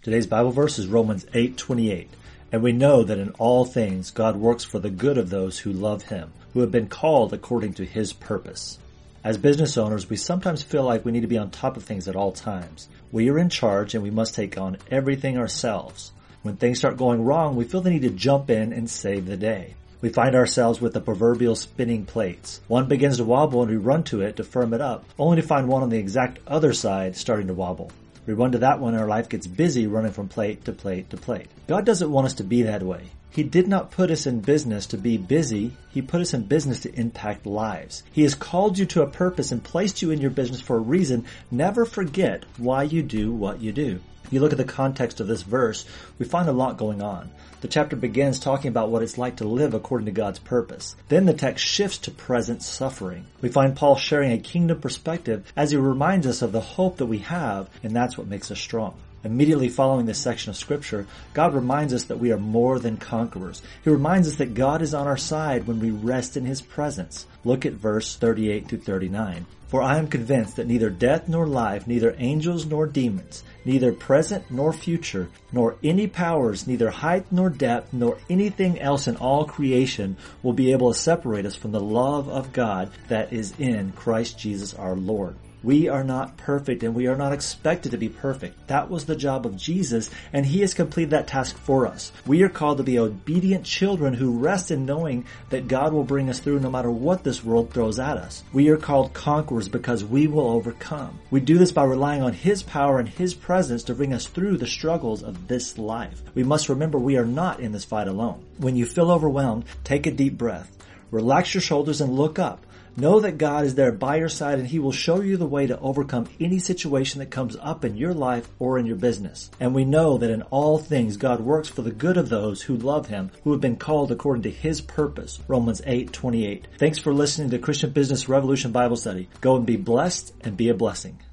Today's Bible verse is Romans 8:28. And we know that in all things God works for the good of those who love Him, who have been called according to His purpose. As business owners, we sometimes feel like we need to be on top of things at all times. We are in charge and we must take on everything ourselves. When things start going wrong, we feel the need to jump in and save the day. We find ourselves with the proverbial spinning plates. One begins to wobble and we run to it to firm it up, only to find one on the exact other side starting to wobble. We run to that one and our life gets busy running from plate to plate to plate. God doesn't want us to be that way. He did not put us in business to be busy. He put us in business to impact lives. He has called you to a purpose and placed you in your business for a reason. Never forget why you do what you do. If you look at the context of this verse, we find a lot going on. The chapter begins talking about what it's like to live according to God's purpose. Then the text shifts to present suffering. We find Paul sharing a kingdom perspective as he reminds us of the hope that we have, and that's what makes us strong. Immediately following this section of Scripture, God reminds us that we are more than conquerors. He reminds us that God is on our side when we rest in His presence. Look at verse 38 through 39. For I am convinced that neither death nor life, neither angels nor demons, neither present nor future, nor any powers, neither height nor depth, nor anything else in all creation will be able to separate us from the love of God that is in Christ Jesus our Lord. We are not perfect and we are not expected to be perfect. That was the job of Jesus and He has completed that task for us. We are called to be obedient children who rest in knowing that God will bring us through no matter what this world throws at us. We are called conquerors because we will overcome. We do this by relying on His power and His presence to bring us through the struggles of this life. We must remember we are not in this fight alone. When you feel overwhelmed, take a deep breath. Relax your shoulders and look up. Know that God is there by your side and He will show you the way to overcome any situation that comes up in your life or in your business. And we know that in all things God works for the good of those who love Him, who have been called according to His purpose. Romans 8:28. Thanks for listening to Christian Business Revolution Bible Study. Go and be blessed and be a blessing.